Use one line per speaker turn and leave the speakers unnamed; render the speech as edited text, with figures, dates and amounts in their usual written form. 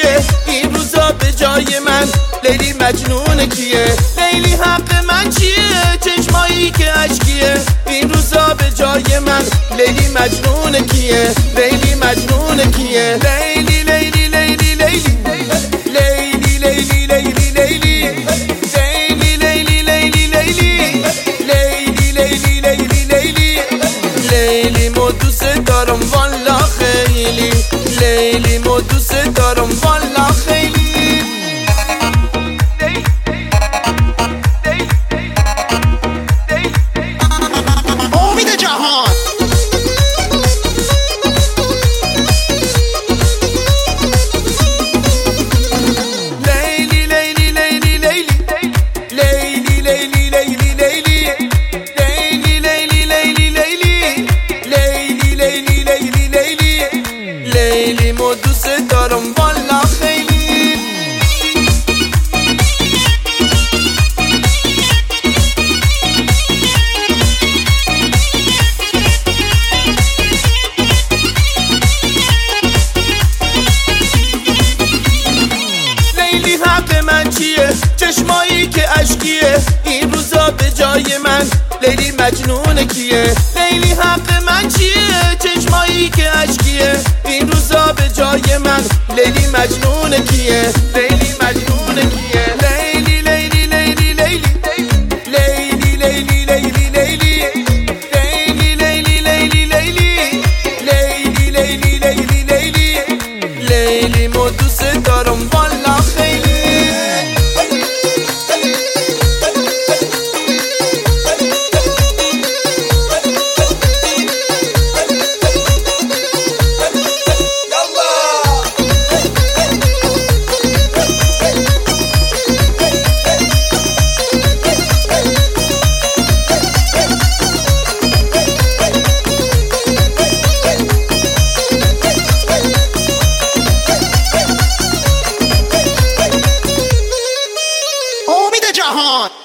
چیه این روزا به جای من؟ لیلی مجنون کیه؟ لیلی حق من چیه؟ چشمایی که اشکیه این روزا به جای من؟ لیلی مجنون کیه؟ لیلی مجنون کیه؟ لیلی لیلی لیلی لیلی لیلی لیلی لیلی لیلی لیلی مو دوست دارم والا خیلی، لیلی مو دوست دارم والا خیلی.
امید جهان
لیلی لیلی لیلی لیلی لیلی لیلی لیلی لیلی مو دوست دارم والا خیلی. لیلی حق من چیه؟ چشمایی که اشکیه این روزا به جای من؟ لیلی مجنون کیه؟ لیلی حق من چیه؟ چشمایی که اشکیه این روزا به جای من؟ لیلی مجنون کیه؟ لیلی مجنون کیه؟ لیلی لیلی لیلی لیلی لیلی لیلی لیلی لیلی لیلی لیلی لیلی لیلی لیلی مو دوست دارم والا خیلی.
امید جهان